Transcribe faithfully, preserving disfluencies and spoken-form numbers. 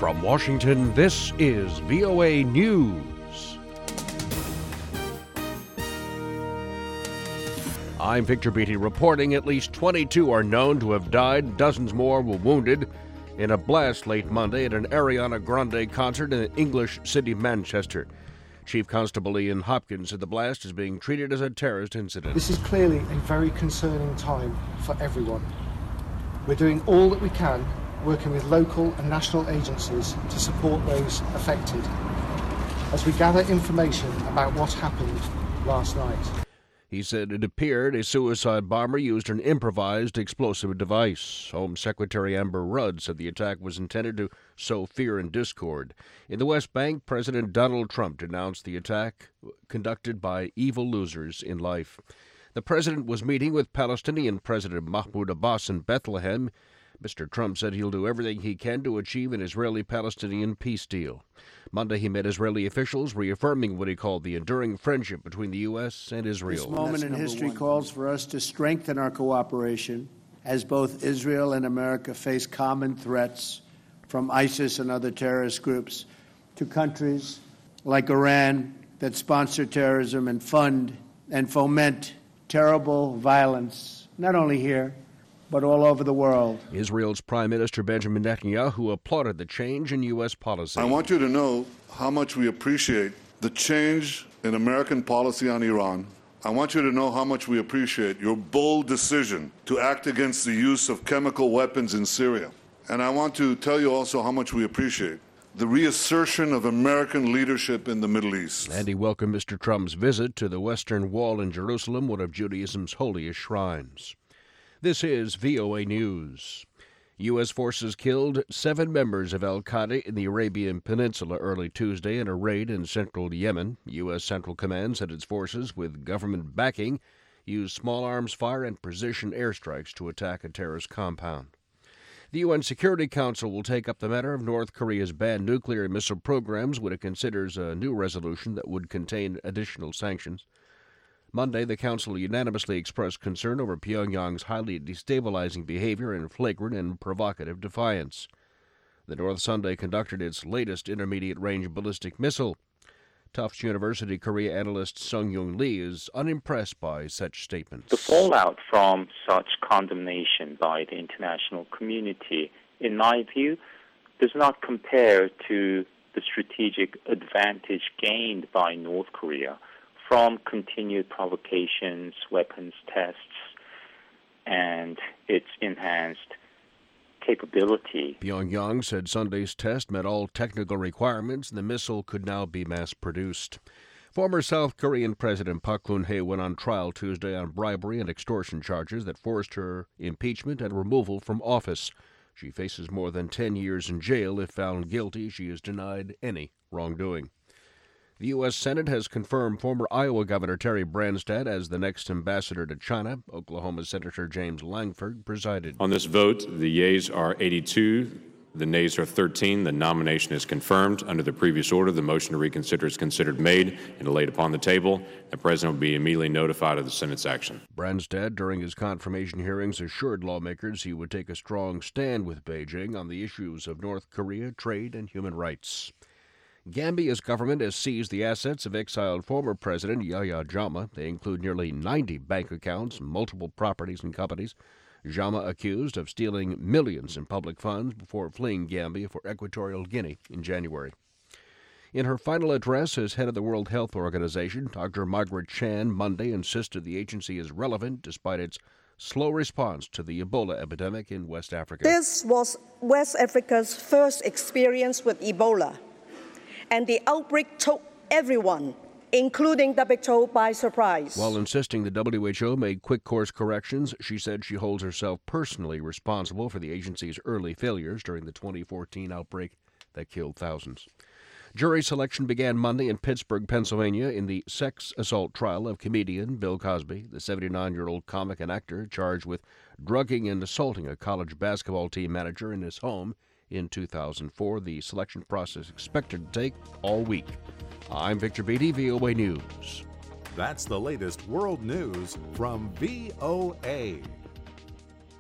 From Washington, this is V O A News. I'm Victor Beatty reporting at least twenty-two are known to have died, dozens more were wounded in a blast late Monday at an Ariana Grande concert in the English city, Manchester. Chief Constable Ian Hopkins said the blast is being treated as a terrorist incident. This is clearly a very concerning time for everyone. We're doing all that we can, working with local and national agencies to support those affected as we gather information about what happened last night. He said it appeared a suicide bomber used an improvised explosive device. Home Secretary Amber Rudd said the attack was intended to sow fear and discord. In the West Bank, President Donald Trump denounced the attack conducted by evil losers in life. The president was meeting with Palestinian President Mahmoud Abbas in Bethlehem. Mister Trump said he'll do everything he can to achieve an Israeli-Palestinian peace deal. Monday, he met Israeli officials, reaffirming what he called the enduring friendship between the U S and Israel. This moment in history calls for us to strengthen our cooperation as both Israel and America face common threats from ISIS and other terrorist groups to countries like Iran that sponsor terrorism and fund and foment terrible violence, not only here, but all over the world. Israel's Prime Minister Benjamin Netanyahu applauded the change in U S policy. I want you to know how much we appreciate the change in American policy on Iran. I want you to know how much we appreciate your bold decision to act against the use of chemical weapons in Syria. And I want to tell you also how much we appreciate the reassertion of American leadership in the Middle East. And he welcomed Mister Trump's visit to the Western Wall in Jerusalem, one of Judaism's holiest shrines. This is V O A News. U S forces killed seven members of al-Qaeda in the Arabian Peninsula early Tuesday in a raid in central Yemen. U S Central Command said its forces, with government backing, used small arms fire and precision airstrikes to attack a terrorist compound. The U N Security Council will take up the matter of North Korea's banned nuclear and missile programs when it considers a new resolution that would contain additional sanctions. Monday, the Council unanimously expressed concern over Pyongyang's highly destabilizing behavior and flagrant and provocative defiance. The North Sunday conducted its latest intermediate-range ballistic missile. Tufts University Korea analyst Sung-Young Lee is unimpressed by such statements. The fallout from such condemnation by the international community, in my view, does not compare to the strategic advantage gained by North Korea from continued provocations, weapons tests, and its enhanced capability. Pyongyang said Sunday's test met all technical requirements and the missile could now be mass-produced. Former South Korean President Park Geun-hye went on trial Tuesday on bribery and extortion charges that forced her impeachment and removal from office. She faces more than ten years in jail. If found guilty, she is denied any wrongdoing. The U S Senate has confirmed former Iowa Governor Terry Branstad as the next ambassador to China. Oklahoma Senator James Langford presided. On this vote, the yeas are eighty-two, the nays are thirteen. The nomination is confirmed. Under the previous order, the motion to reconsider is considered made and laid upon the table. The President will be immediately notified of the Senate's action. Branstad, during his confirmation hearings, assured lawmakers he would take a strong stand with Beijing on the issues of North Korea, trade, and human rights. Gambia's government has seized the assets of exiled former President Yahya Jammeh. They include nearly ninety bank accounts, multiple properties and companies. Jammeh accused of stealing millions in public funds before fleeing Gambia for Equatorial Guinea in January. In her final address as head of the World Health Organization, Doctor Margaret Chan Monday insisted the agency is relevant despite its slow response to the Ebola epidemic in West Africa. This was West Africa's first experience with Ebola, and the outbreak took everyone, including W H O, by surprise. While insisting the W H O made quick course corrections, she said she holds herself personally responsible for the agency's early failures during the twenty fourteen outbreak that killed thousands. Jury selection began Monday in Pittsburgh, Pennsylvania, in the sex assault trial of comedian Bill Cosby, the seventy-nine-year-old comic and actor charged with drugging and assaulting a college basketball team manager in his home in two thousand four. The selection process expected to take all week. I'm Victor Beatty, V O A News. That's the latest world news from V O A.